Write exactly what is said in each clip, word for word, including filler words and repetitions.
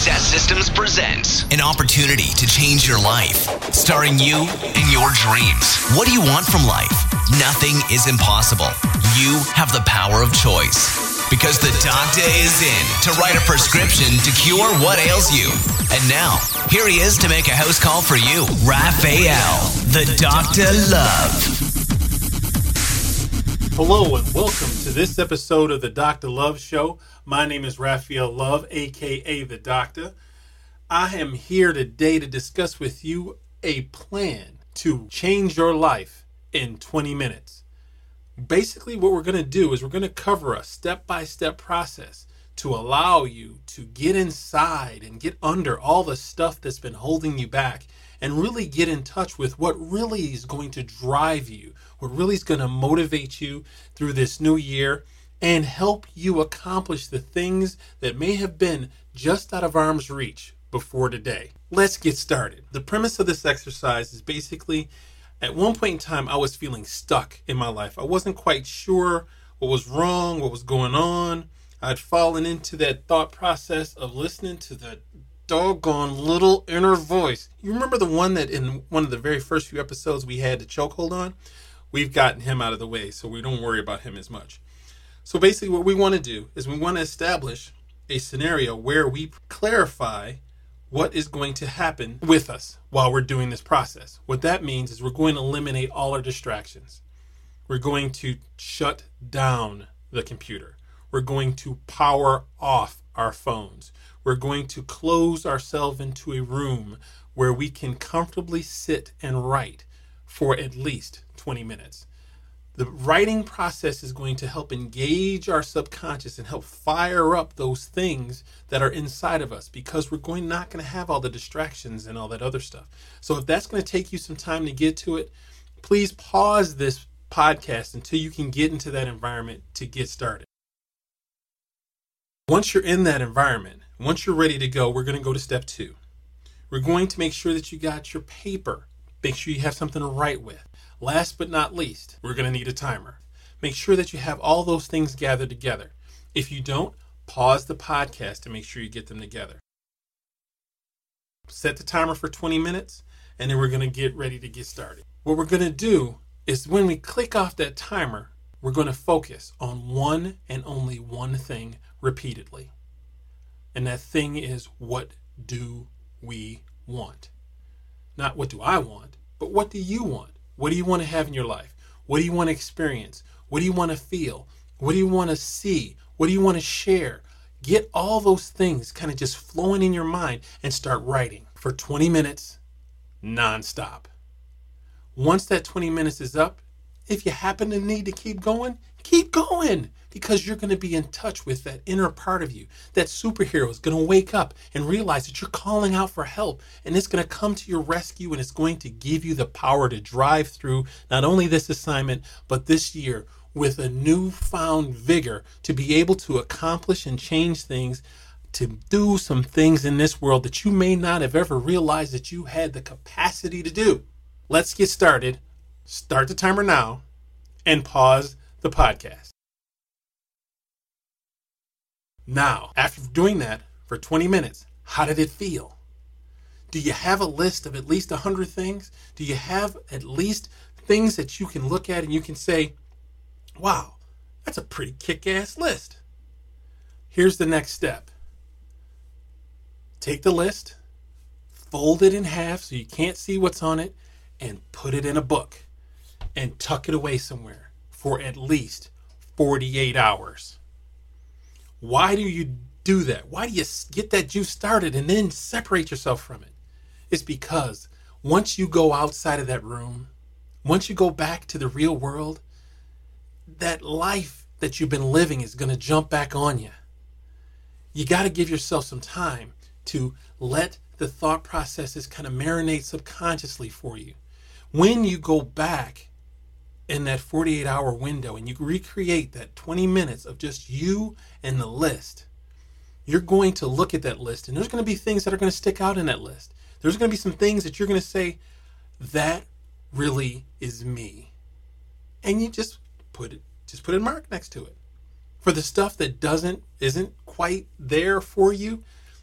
Success Systems presents an opportunity to change your life, starring you and your dreams. What do you want from life? Nothing is impossible. You have the power of choice. Because the doctor is in to write a prescription to cure what ails you. And now, here he is to make a house call for you, Raphael, the Doctor Love. Hello and welcome to this episode of the Doctor Love Show. My name is Raphael Love, aka the Doctor. I am here today to discuss with you a plan to change your life in twenty minutes. Basically, what we're going to do is we're going to cover a step-by-step process to allow you to get inside and get under all the stuff that's been holding you back and really get in touch with what really is going to drive you, what really is going to motivate you through this new year and help you accomplish the things that may have been just out of arm's reach before today. Let's get started. The premise of this exercise is basically, at one point in time, I was feeling stuck in my life. I wasn't quite sure what was wrong, what was going on. I'd fallen into that thought process of listening to the doggone little inner voice. You remember the one that in one of the very first few episodes we had the chokehold on? We've gotten him out of the way, so we don't worry about him as much. So basically what we want to do is we want to establish a scenario where we clarify what is going to happen with us while we're doing this process. What that means is we're going to eliminate all our distractions. We're going to shut down the computer. We're going to power off our phones. We're going to close ourselves into a room where we can comfortably sit and write for at least twenty minutes. The writing process is going to help engage our subconscious and help fire up those things that are inside of us, because we're going not going to have all the distractions and all that other stuff. So if that's going to take you some time to get to it, please pause this podcast until you can get into that environment to get started. Once you're in that environment, once you're ready to go, we're going to go to step two. We're going to make sure that you got your paper. Make sure you have something to write with. Last but not least, we're going to need a timer. Make sure that you have all those things gathered together. If you don't, pause the podcast to make sure you get them together. Set the timer for twenty minutes, and then we're going to get ready to get started. What we're going to do is when we click off that timer, we're going to focus on one and only one thing repeatedly. And that thing is, what do we want? Not what do I want, but what do you want? What do you want to have in your life? What do you want to experience? What do you want to feel? What do you want to see? What do you want to share? Get all those things kind of just flowing in your mind and start writing for twenty minutes nonstop. Once that twenty minutes is up, if you happen to need to keep going, keep going, because you're going to be in touch with that inner part of you. That superhero is going to wake up and realize that you're calling out for help, and it's going to come to your rescue, and it's going to give you the power to drive through not only this assignment, but this year with a newfound vigor to be able to accomplish and change things, to do some things in this world that you may not have ever realized that you had the capacity to do. Let's get started. Start the timer now and pause the podcast. Now, after doing that for twenty minutes, how did it feel? Do you have a list of at least one hundred things? Do you have at least things that you can look at and you can say, wow, that's a pretty kick-ass list? Here's the next step. Take the list, fold it in half so you can't see what's on it, and put it in a book and tuck it away somewhere for at least forty-eight hours. Why do you do that? Why do you get that juice started and then separate yourself from it? It's because once you go outside of that room, once you go back to the real world, that life that you've been living is going to jump back on you. You got to give yourself some time to let the thought processes kind of marinate subconsciously for you. When you go back in that forty-eight hour window and you recreate that twenty minutes of just you and the list, you're going to look at that list and there's going to be things that are going to stick out in that list. There's going to be some things that you're going to say, that really is me. And you just put it, just put a mark next to it. For the stuff that doesn't, isn't quite there for you,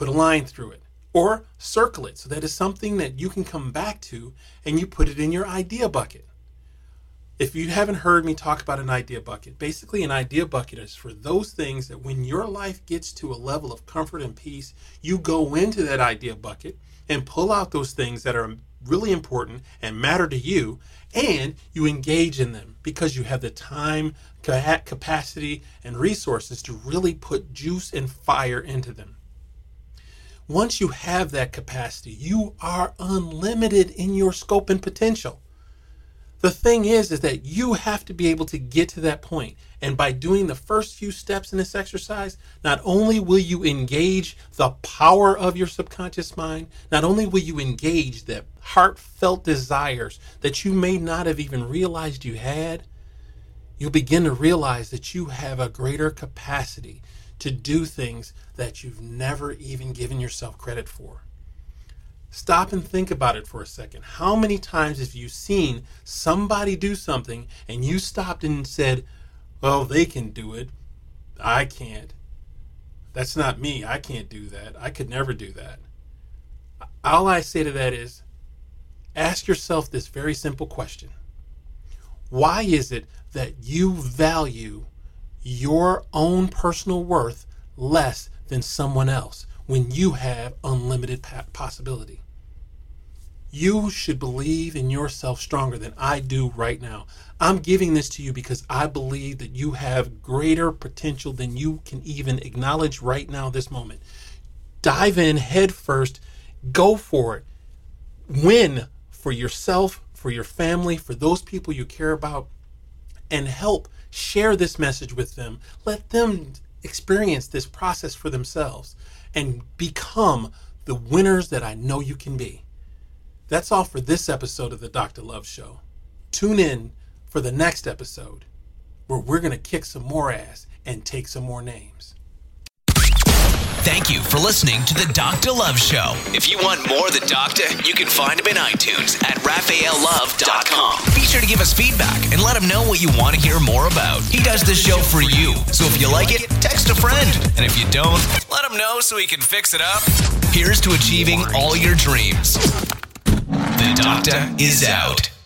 put a line through it, or circle it so that it's something that you can come back to and you put it in your idea bucket. If you haven't heard me talk about an idea bucket, basically an idea bucket is for those things that when your life gets to a level of comfort and peace, you go into that idea bucket and pull out those things that are really important and matter to you, and you engage in them because you have the time, capacity, and resources to really put juice and fire into them. Once you have that capacity, you are unlimited in your scope and potential. The thing is, is that you have to be able to get to that point. And by doing the first few steps in this exercise, not only will you engage the power of your subconscious mind, not only will you engage the heartfelt desires that you may not have even realized you had, you'll begin to realize that you have a greater capacity to do things that you've never even given yourself credit for. Stop and think about it for a second. How many times have you seen somebody do something and you stopped and said, well, they can do it. I can't. That's not me. I can't do that. I could never do that. All I say to that is, ask yourself this very simple question. Why is it that you value your own personal worth less than someone else when you have unlimited possibility? You should believe in yourself stronger than I do right now. I'm giving this to you because I believe that you have greater potential than you can even acknowledge right now, this moment. Dive in head first. Go for it. Win for yourself, for your family, for those people you care about, and help share this message with them. Let them experience this process for themselves and become the winners that I know you can be. That's all for this episode of the Doctor Love Show. Tune in for the next episode where we're going to kick some more ass and take some more names. Thank you for listening to the Doctor Love Show. If you want more of the Doctor, you can find him in iTunes at Raphael Love dot com. Be sure to give us feedback and let him know what you want to hear more about. He does this show for you, so if you like it, text a friend. And if you don't, let him know so he can fix it up. Here's to achieving all your dreams. The Doctor is out.